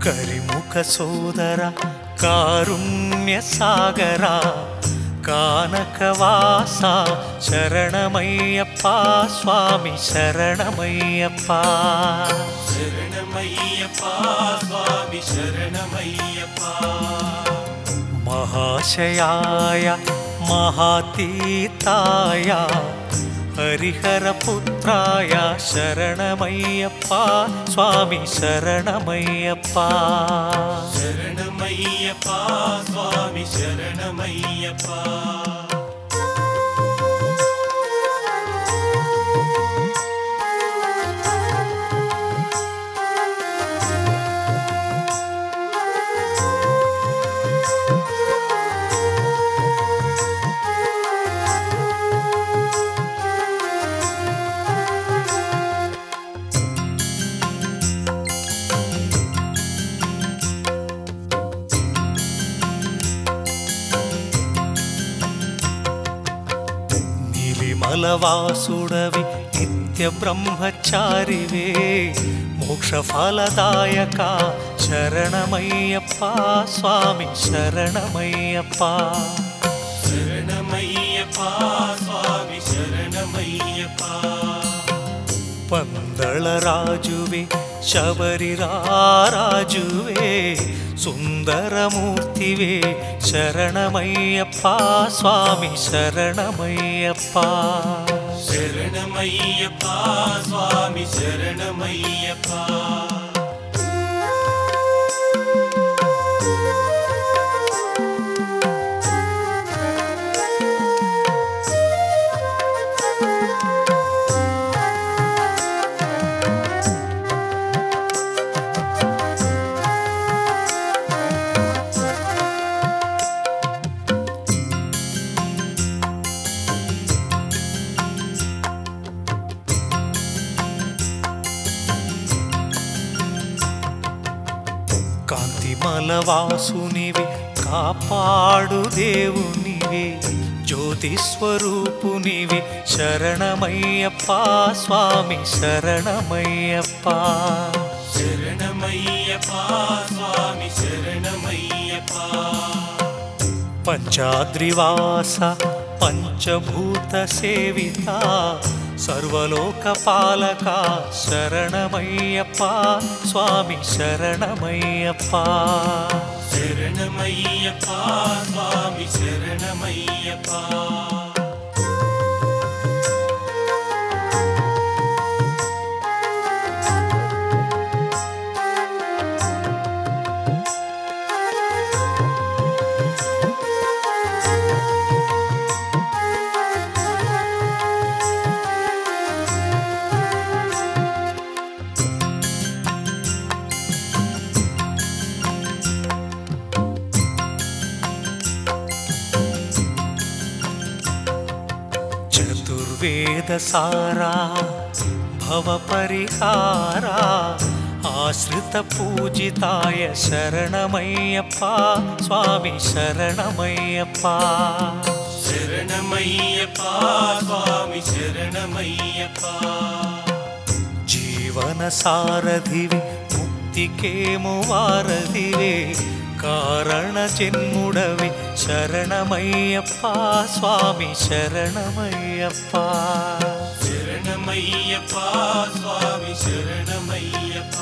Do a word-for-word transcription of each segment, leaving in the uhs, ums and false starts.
కరిముఖ సోదర కారుణ్య సాగర కానకవాస శరణమయ్యప్ప స్వామి శరణమయ్యప్ప శరణమయ్యప్ప స్వామి శరణమయ్యప్ప మహాశయాయ మహాతీతాయ హరిహరపుత్రాయ శరణమయ్యప్ప స్వామి శరణమయ్యప్ప శరణమయ్యప్ప స్వామి శరణమయ్యప్ప మలవాసుడవి నిత్య బ్రహ్మచారివే మోక్ష ఫలదాయక శరణమయ్యప్ప స్వామి శరణమయ్యప్ప శరణమయ్యప్ప స్వామి శరణమయ్యప్ప పందళ రాజువే శబరి రాజువే సుందరమూర్తివే శరణమయ్యప్ప స్వామి శరణమయ్యప్ప శరణమయ్యప్ప స్వామి శరణమయ్యప్ప కాంతిమలవాసునివే కాపాడు దేవునివే జ్యోతి స్వరూపునివే శరణమయ్యప్ప స్వామి శరణమయ్యప్ప శరణమయ్యప్ప స్వామి శరణమయ్యప్ప పంచాద్రివాస పంచభూత సేవిత సర్వలోక పాలక శరణమయ్యప్ప స్వామి శరణమయ్యప్ప శరణమయ్యప్ప స్వామి శరణమయ్యప్ప వేదసారా భవపరిహారా ఆశ్రిత పూజితాయ శరణమయ్యప్ప స్వామి శరణమయ్యప్ప శరణమయ్యప్ప స్వామి శరణమయ్యప్ప జీవన సారథివి ముక్తికేము వారధివే కారణ జన్ముడవి శరణమయ్యప్ప స్వామి శరణమయ్యప్ప శరణమయ్యప్ప స్వామి శరణమయ్యప్ప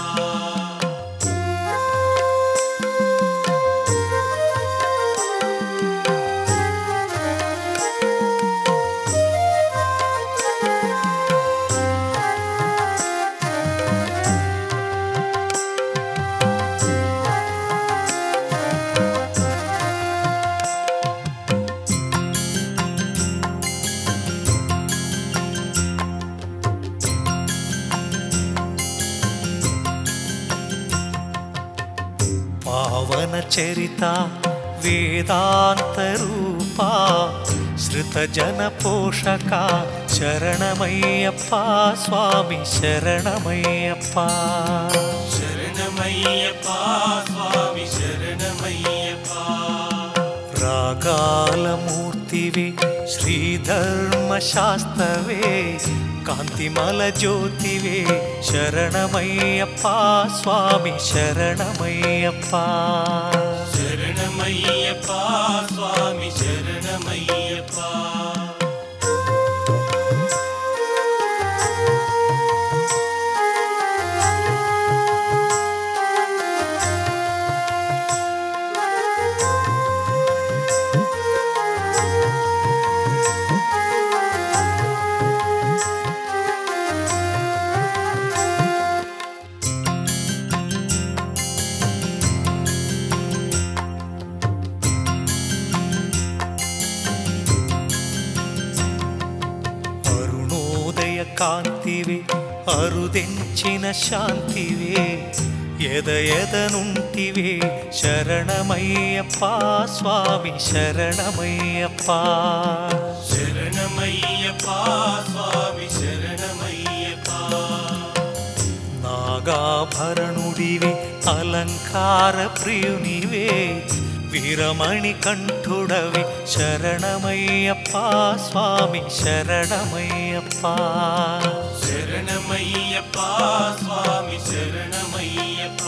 పావన చరిత వేదాంత రూపా శ్రుత జన పోషక శరణమయ్యప్ప స్వామి శరణమయ్యప్ప శరణమయ్యప్ప స్వామి శరణమయ్యప్ప రాగాల మూర్తివి శ్రీధర్మ శాస్త్రవే కాంతిమల జ్యోతివే శరణమయ్యప్ప స్వామి శరణమయ్యప్ప శరణమయ్యప్ప స్వామి శరణమయ్యప్ప కాంతివే అరుదెంచిన శాంతివే ఎద ఎదనుంటివే శరణమయ్యప్ప స్వామి శరణమయ్యప్ప శరణమయ్యప్ప స్వామి శరణమయ్యప్ప నాగాభరణుడివే అలంకార ప్రియునివే వీరమణి కంఠుడవి శరణమయ్యప్ప స్వామి శరణమయ్యప్ప శరణమయ్యప్ప స్వామి శరణమయ్యప్ప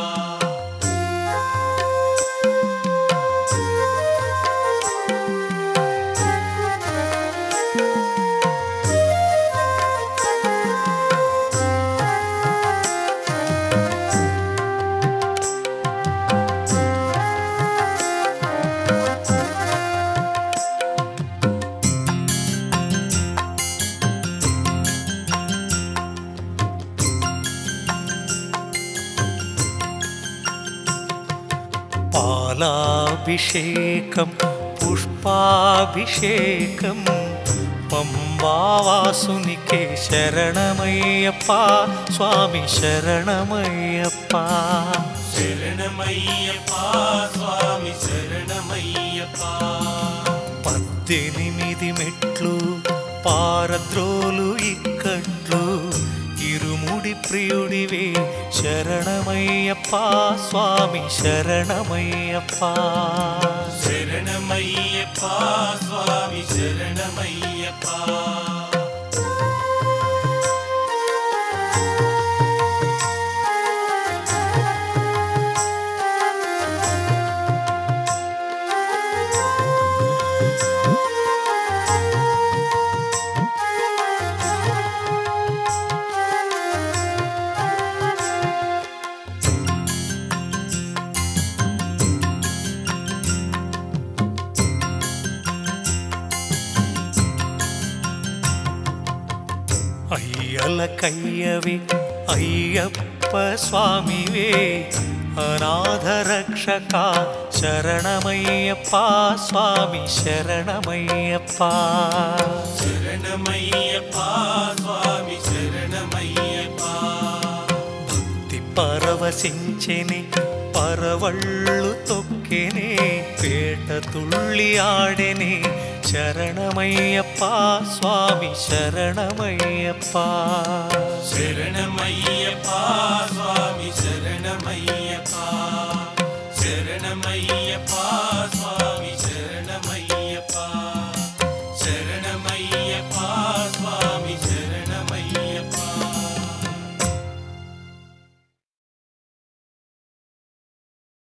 పాలాభిషేకం పుష్పాభిషేకం పంబావాసునికే శరణమయ్యప్ప స్వామి శరణమయ్యప్ప శరణమయ్యప్ప స్వామి శరణమయ్యప్ప పద్దెనిమిది మెట్లు పారద్రోలు ఇక్కట్లు ఇరుముడి ప్రియుడివే శరణమయ్యప్ప స్వామి శరణమయ్యప్ప శరణమయ్యప్ప స్వామి శరణమయ్యప్ప అయ్యలకయ్యవే అయ్యప్ప స్వామివే అనాథరక్షక శరణమయ్యప్ప స్వామి శరణమయ్యప్ప శరణమయ్యప్ప స్వామి శరణమయ్యప్ప భక్తి పరవశించెని పరవళ్ళు తొక్కెనే పేట తుళ్ళి ఆడెనే శరణమయ్యప్ప స్వామి శరణమయ్యప్ప శరణమయ్యప్ప స్వామి శరణమయ్యప్ప శరణమయ్యప్ప స్వామి శరణమయ్యప్ప శరణమయ్యప్ప